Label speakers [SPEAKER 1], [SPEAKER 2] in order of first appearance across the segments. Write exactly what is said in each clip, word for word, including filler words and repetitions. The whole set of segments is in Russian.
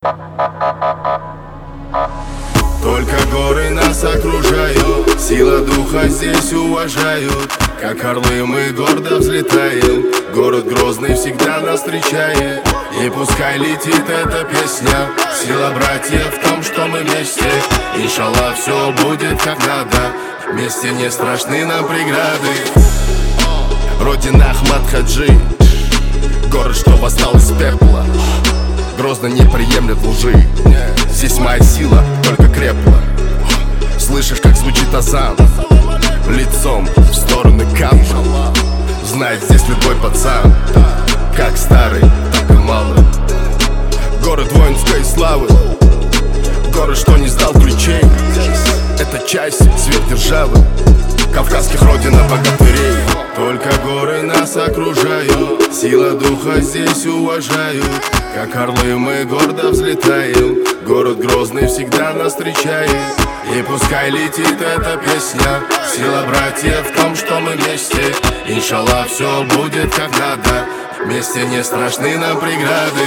[SPEAKER 1] Только горы нас окружают, сила духа здесь уважают. Как орлы мы гордо взлетаем, город Грозный всегда нас встречает. И пускай летит эта песня, сила братьев в том, что мы вместе. Иншаллах, все будет как надо, вместе не страшны нам преграды. Родина Ахмад Хаджи, город, что восстал из пепла. Грозно не приемлет лжи, здесь моя сила только крепла. Слышишь, как звучит азан, лицом в стороны Кабла. Знает здесь любой пацан, как старый, так и малый. Город воинской славы, город, что не сдал ключей. Это часть, цвет державы, кавказских родина богатырей. Только горы нас окружают, сила духа здесь уважают. Как орлы мы гордо взлетаем, город Грозный всегда нас встречает. И пускай летит эта песня, сила братьев в том, что мы вместе. Иншаллах, все будет как надо, вместе не страшны нам преграды.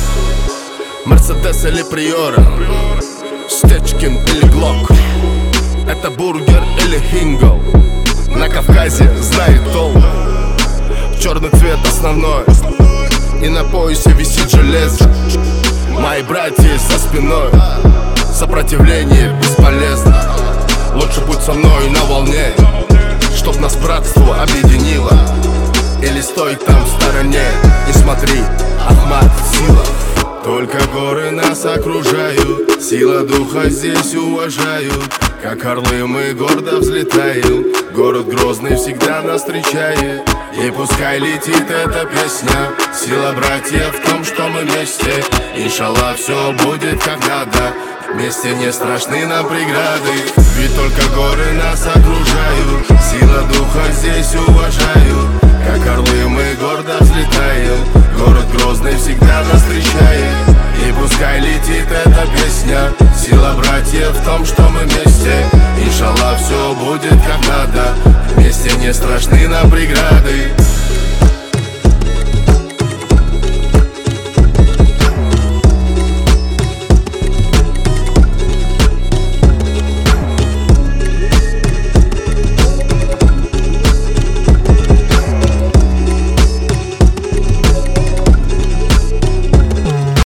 [SPEAKER 1] Мерседес или Приора, Стечкин или Глок, это бургер или Хинго. На Кавказе знает толк, черный цвет основной, и на поясе висит железо. Мои братья за спиной, сопротивление бесполезно. Лучше будь со мной на волне, чтоб нас братство объединило. Или стой там в стороне и смотри, Ахмад сила. Только горы нас окружают, сила духа здесь уважают. Как орлы мы гордо взлетаем, город Грозный всегда нас встречает. И пускай летит эта песня, сила братьев в том, что мы вместе. Иншаллах, все будет как надо, вместе не страшны нам преграды. Ведь только горы нас окружают, сила духа здесь уважают. Как орлы мы гордо взлетаем, город Грозный всегда нас встречает. И пускай летит эта песня, сила братьев в том, что мы вместе. Иншаллах, все будет как надо, вместе не страшны нам преграды.